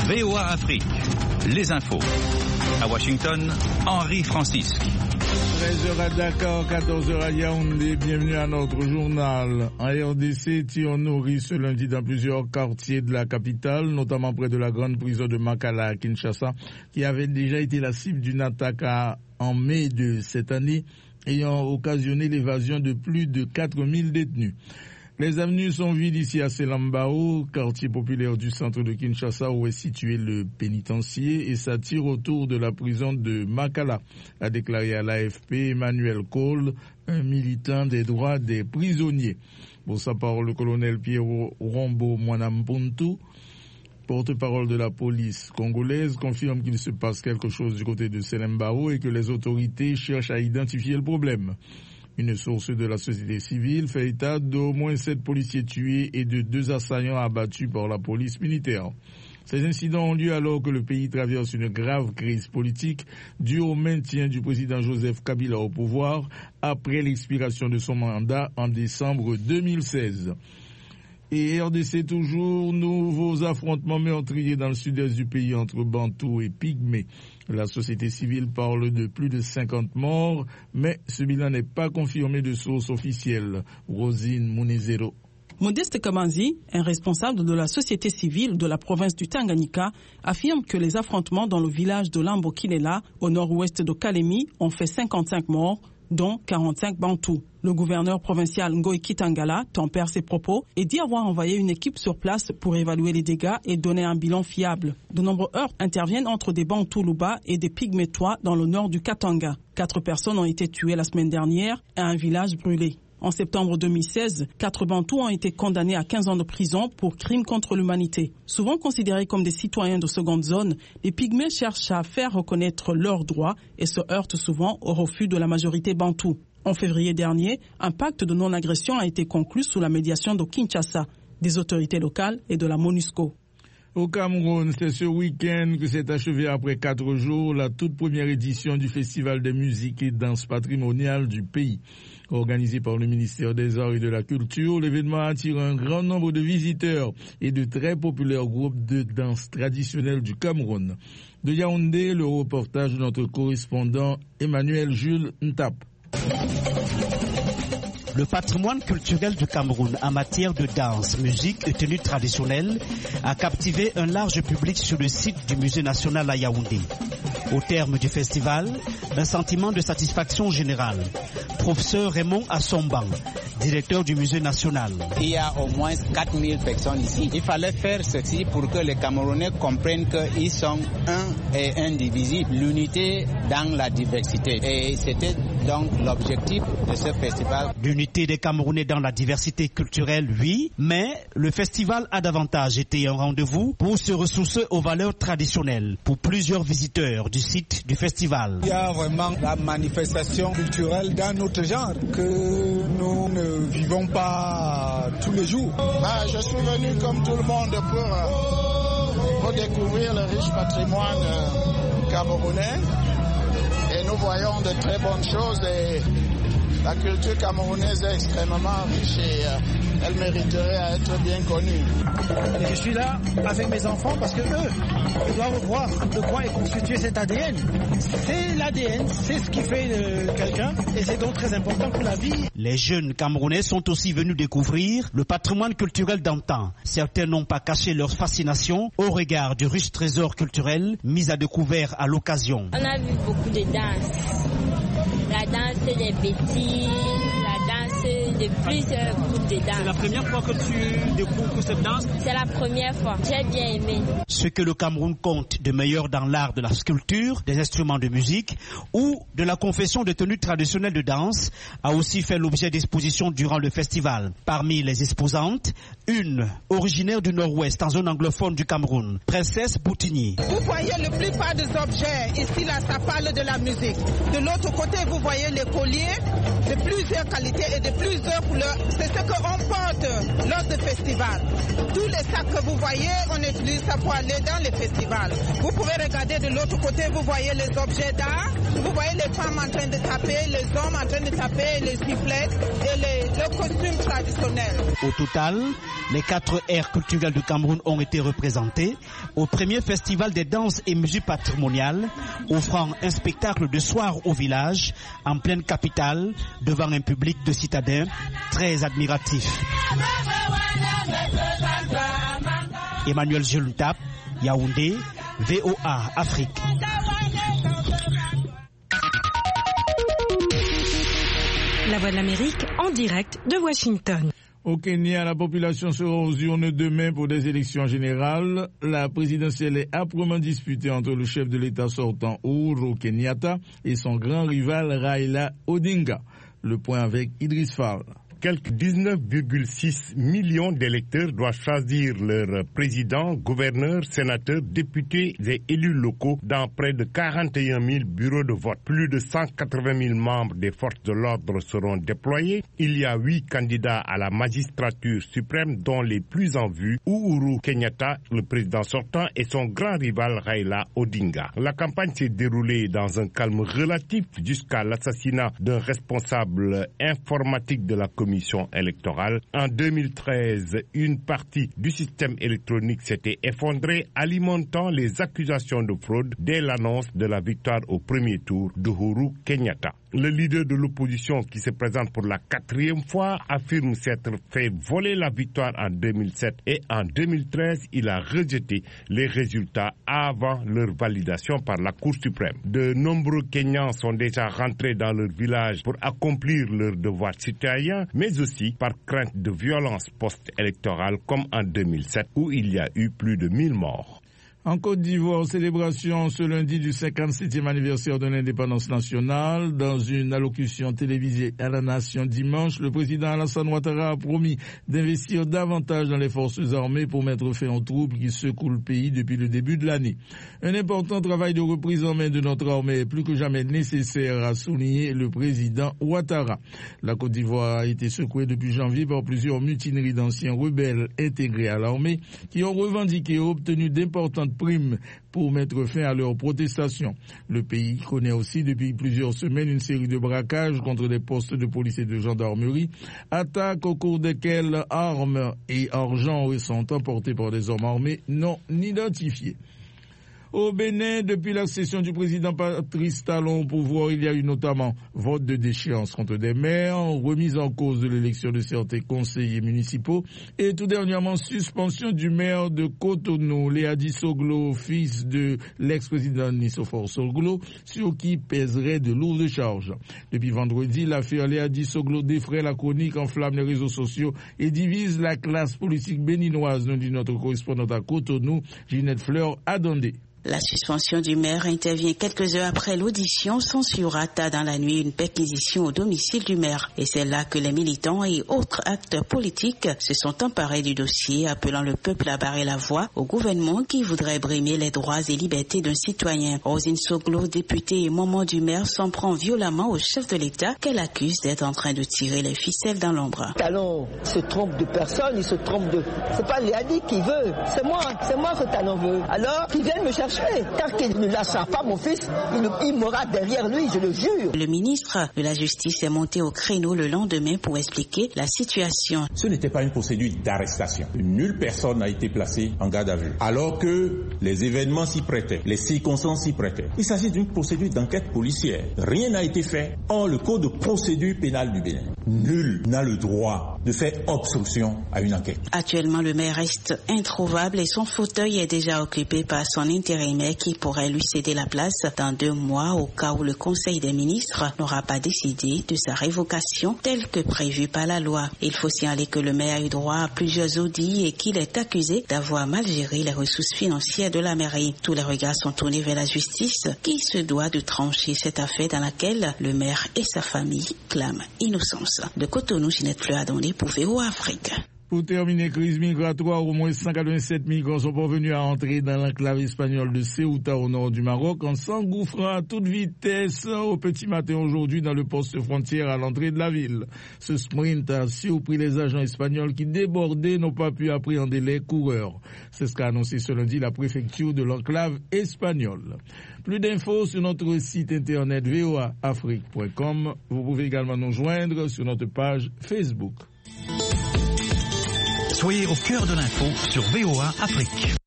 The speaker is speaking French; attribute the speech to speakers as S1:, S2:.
S1: VOA Afrique, les infos. À Washington, Henri Francis.
S2: 13h à Dakar, 14h à Yaoundé, bienvenue à notre journal. En RDC, tir nourri ce lundi dans plusieurs quartiers de la capitale, notamment près de la grande prison de Makala à Kinshasa, qui avait déjà été la cible d'une attaque en mai de cette année, ayant occasionné l'évasion de plus de 4000 détenus. Les avenues sont vides ici à Selambao, quartier populaire du centre de Kinshasa où est situé le pénitencier, et ça tire autour de la prison de Makala, a déclaré à l'AFP Emmanuel Cole, un militant des droits des prisonniers. Pour sa parole, le colonel Pierrot Rombo Mwanampuntu, porte-parole de la police congolaise, confirme qu'il se passe quelque chose du côté de Selambao et que les autorités cherchent à identifier le problème. Une source de la société civile fait état d'au moins 7 policiers tués et de 2 assaillants abattus par la police militaire. Ces incidents ont lieu alors que le pays traverse une grave crise politique due au maintien du président Joseph Kabila au pouvoir après l'expiration de son mandat en décembre 2016. Et RDC toujours, nouveaux affrontements meurtriers dans le sud-est du pays entre Bantous et Pygmées. La société civile parle de plus de 50 morts, mais ce bilan n'est pas confirmé de sources officielles. Rosine Mounezero.
S3: Modeste Kamanzi, un responsable de la société civile de la province du Tanganyika, affirme que les affrontements dans le village de Lambokilela, au nord-ouest de Kalemi, ont fait 55 morts, dont 45 Bantous. Le gouverneur provincial Ngoï Kitangala tempère ses propos et dit avoir envoyé une équipe sur place pour évaluer les dégâts et donner un bilan fiable. De nombreux heurts interviennent entre des Bantous Luba et des Pygmétois dans le nord du Katanga. 4 personnes ont été tuées la semaine dernière et un village brûlé. En septembre 2016, 4 Bantous ont été condamnés à 15 ans de prison pour crimes contre l'humanité. Souvent considérés comme des citoyens de seconde zone, les Pygmées cherchent à faire reconnaître leurs droits et se heurtent souvent au refus de la majorité Bantou. En février dernier, un pacte de non-agression a été conclu sous la médiation de Kinshasa, des autorités locales et de la MONUSCO.
S2: Au Cameroun, c'est ce week-end que s'est achevée après 4 jours la toute première édition du Festival des musiques et danses patrimoniales du pays. Organisé par le ministère des Arts et de la Culture, l'événement attire un grand nombre de visiteurs et de très populaires groupes de danse traditionnelle du Cameroun. De Yaoundé, le reportage de notre correspondant Emmanuel Jules Ntap.
S4: Le patrimoine culturel du Cameroun en matière de danse, musique et tenues traditionnelles a captivé un large public sur le site du Musée national à Yaoundé. Au terme du festival, un sentiment de satisfaction générale. Professeur Raymond Assomban, directeur du Musée national.
S5: Il y a au moins 4000 personnes ici. Il fallait faire ceci pour que les Camerounais comprennent qu'ils sont un et indivisibles. L'unité dans la diversité. Et c'était donc l'objectif de ce festival.
S4: L'unité des Camerounais dans la diversité culturelle, oui, mais le festival a davantage été un rendez-vous pour se ressourcer aux valeurs traditionnelles pour plusieurs visiteurs du site du festival.
S6: Il y a vraiment la manifestation culturelle d'un autre genre que nous ne vivons pas tous les jours.
S7: Je suis venu comme tout le monde pour redécouvrir le riche patrimoine camerounais. Et nous voyons de très bonnes choses et la culture camerounaise est extrêmement riche et elle mériterait à être bien connue.
S8: Et je suis là avec mes enfants parce que eux, ils doivent voir de quoi est constitué cet ADN. C'est l'ADN, c'est ce qui fait quelqu'un et c'est donc très important pour la vie.
S4: Les jeunes Camerounais sont aussi venus découvrir le patrimoine culturel d'antan. Certains n'ont pas caché leur fascination au regard du riche trésor culturel mis à découvert à l'occasion.
S9: On a vu beaucoup de danse. La danse des bêtises, la danse de plusieurs groupes de danse.
S3: C'est la première fois que tu découvres cette danse?
S9: C'est la première fois. J'ai bien aimé.
S4: Ce que le Cameroun compte de meilleur dans l'art de la sculpture, des instruments de musique ou de la confection de tenues traditionnelles de danse a aussi fait l'objet d'expositions durant le festival. Parmi les exposantes, une originaire du nord-ouest en zone anglophone du Cameroun, Princesse Boutigny.
S10: Vous voyez la plupart des objets ici, là, ça parle de la musique. De l'autre côté, vous voyez les colliers de plusieurs qualités et de plusieurs couleurs. C'est ce qu'on porte lors du festival. Tous les sacs que vous voyez, on utilise ça pour aller dans les festivals. Vous pouvez regarder de l'autre côté, vous voyez les objets d'art, vous voyez les femmes en train de taper, les hommes en train de taper, les sifflettes et le costume traditionnel.
S4: Au total, Les 4 aires culturelles du Cameroun ont été représentées au premier festival des danses et musiques patrimoniales, offrant un spectacle de soir au village, en pleine capitale, devant un public de citadins très admiratif. Emmanuel Jeluntap, Yaoundé, VOA Afrique.
S11: La Voix de l'Amérique en direct de Washington.
S2: Au Kenya, la population sera aux urnes demain pour des élections générales. La présidentielle est âprement disputée entre le chef de l'État sortant Uhuru Kenyatta et son grand rival Raila Odinga. Le point avec Idriss Fall.
S12: Quelques 19,6 millions d'électeurs doivent choisir leur président, gouverneur, sénateur, députés et élus locaux dans près de 41 000 bureaux de vote. Plus de 180 000 membres des forces de l'ordre seront déployés. Il y a 8 candidats à la magistrature suprême, dont les plus en vue, Uhuru Kenyatta, le président sortant, et son grand rival Raila Odinga. La campagne s'est déroulée dans un calme relatif jusqu'à l'assassinat d'un responsable informatique de la commission électorale. En 2013, une partie du système électronique s'était effondrée, alimentant les accusations de fraude dès l'annonce de la victoire au premier tour d'Uhuru Kenyatta. Le leader de l'opposition, qui se présente pour la 4e fois, affirme s'être fait voler la victoire en 2007 et en 2013, il a rejeté les résultats avant leur validation par la Cour suprême. De nombreux Kenyans sont déjà rentrés dans leur village pour accomplir leurs devoirs citoyens, mais aussi par crainte de violence post-électorale comme en 2007 où il y a eu plus de 1000 morts.
S2: En Côte d'Ivoire, célébration ce lundi du 57e anniversaire de l'indépendance nationale. Dans une allocution télévisée à la nation dimanche, le président Alassane Ouattara a promis d'investir davantage dans les forces armées pour mettre fin aux troubles qui secouent le pays depuis le début de l'année. Un important travail de reprise en main de notre armée est plus que jamais nécessaire, a souligné le président Ouattara. La Côte d'Ivoire a été secouée depuis janvier par plusieurs mutineries d'anciens rebelles intégrés à l'armée qui ont revendiqué et obtenu d'importantes primes pour mettre fin à leurs protestations. Le pays connaît aussi depuis plusieurs semaines une série de braquages contre des postes de police et de gendarmerie, attaques au cours desquelles armes et argent sont emportés par des hommes armés non identifiés. Au Bénin, depuis l'accession du président Patrice Talon au pouvoir, il y a eu notamment vote de déchéance contre des maires, remise en cause de l'élection de certains conseillers municipaux et tout dernièrement suspension du maire de Cotonou, Léadi Soglo, fils de l'ex-président Nissofor Soglo, sur qui pèserait de lourdes charges. Depuis vendredi, l'affaire Léadi Soglo défraie la chronique, enflamme les réseaux sociaux et divise la classe politique béninoise, nous dit notre correspondante à Cotonou, Ginette Fleur Adondé.
S13: La suspension du maire intervient quelques heures après l'audition censurata dans la nuit une perquisition au domicile du maire. Et c'est là que les militants et autres acteurs politiques se sont emparés du dossier, appelant le peuple à barrer la voie au gouvernement qui voudrait brimer les droits et libertés d'un citoyen. Rosine Soglo, députée et maman du maire, s'en prend violemment au chef de l'État qu'elle accuse d'être en train de tirer les ficelles dans l'ombre.
S14: Talon se trompe de personne, il se trompe de... C'est pas Léadi qui veut, c'est moi que Talon veut. Alors, qu'il vienne me chercher. Tant qu'il ne lâchera pas mon fils, il mourra derrière lui, je le jure.
S13: Le ministre de la Justice est monté au créneau le lendemain pour expliquer la situation.
S15: Ce n'était pas une procédure d'arrestation. Nulle personne n'a été placée en garde à vue. Alors que les événements s'y prêtaient, les circonstances s'y prêtaient. Il s'agit d'une procédure d'enquête policière. Rien n'a été fait. Or, le code de procédure pénale du Bénin, nul n'a le droit de faire obstruction à une enquête.
S13: Actuellement, le maire reste introuvable et son fauteuil est déjà occupé par son intérimaire qui pourrait lui céder la place dans 2 mois au cas où le Conseil des ministres n'aura pas décidé de sa révocation telle que prévue par la loi. Il faut signaler que le maire a eu droit à plusieurs audits et qu'il est accusé d'avoir mal géré les ressources financières de la mairie. Tous les regards sont tournés vers la justice qui se doit de trancher cette affaire dans laquelle le maire et sa famille clament innocence. De Cotonou, Ginette Fleur Adondé pour VOA Afrique.
S2: Pour terminer, crise migratoire, au moins 187 migrants sont parvenus à entrer dans l'enclave espagnole de Ceuta au nord du Maroc en s'engouffrant à toute vitesse au petit matin aujourd'hui dans le poste frontière à l'entrée de la ville. Ce sprint a surpris les agents espagnols qui, débordés, n'ont pas pu appréhender les coureurs. C'est ce qu'a annoncé ce lundi la préfecture de l'enclave espagnole. Plus d'infos sur notre site internet voaafrique.com. Vous pouvez également nous joindre sur notre page Facebook.
S1: Soyez au cœur de l'info sur VOA Afrique.